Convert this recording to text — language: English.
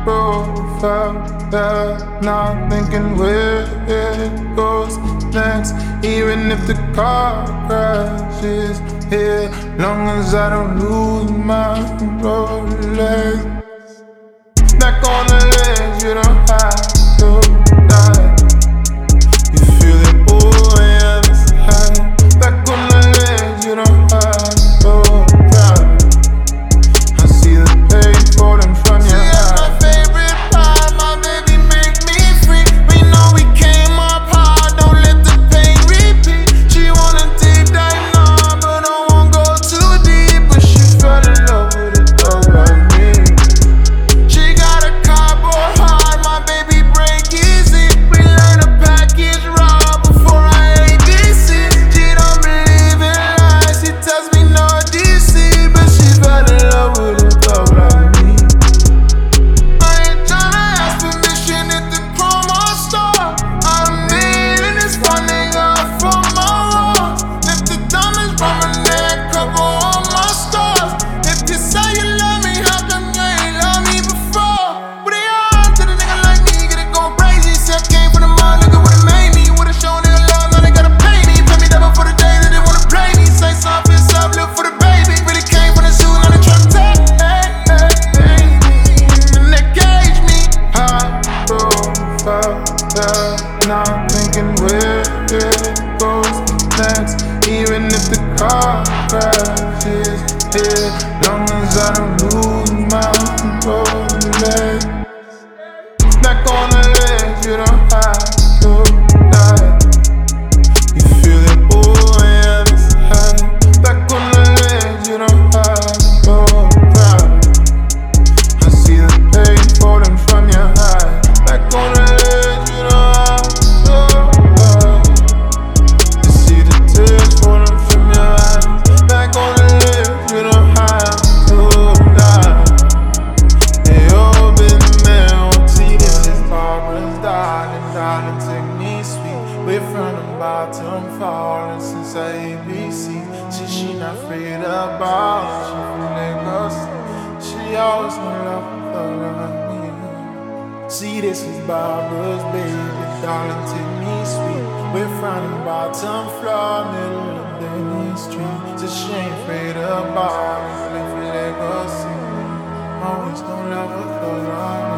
profile that, not thinking where it goes next. Even if the car crashes here, long as I don't lose my Rolex. Back on the ledge, you don't have to die. You feel it all inside. Back on the ledge, you don't have to cry. I see the pain falling from your eyes. She is my favorite part, my baby make me free. We know we came up hard, don't let the pain repeat. She wanna deep dive now, but I won't go too deep. But she fell in love with a dog like me. She got a cardboard heart, my baby break easy. We learn a package raw before I ABC. She don't believe in lies, she tells me no DC. But she fell in love with a dog like me. I ain't tryna ask permission at the promo store. I'm needing this one nigga from my walls. If the diamonds from my neck cover all my stars. If you say you love me, how come you ain't love me before? What are y'all to the nigga like me? Get it going crazy. See, I came from the mud, look at what it made me. Would've shown nigga love, now they gotta pay me. Pay me double for the day that they wanna play me. Say something, up, live for the baby. Really came from the zoo, now they tryna take me. And they cage me. High profile, not thinking where it goes next. Even if the car crashes here, long as I don't lose my Rolex. Back on the ledge, you don't have to die. You feel it all inside. Back on the ledge, you don't have to cry. I see the pain falling from your eyes. Back on the ledge, you don't have to cry. You see the tears falling from your eyes. Back on the ledge, you don't have to die. They all been there. See, this is Barbara's darling, darling, take me sweet. We're from the bottom, falling since ABC. She not afraid of ball, she from Lagos. She always gonna love me. See, this is Barbara's baby, darling, take me sweet. We're from the bottom floor, middle of Daly Street. So she ain't afraid of ball, she from Lagos. Always gonna love her,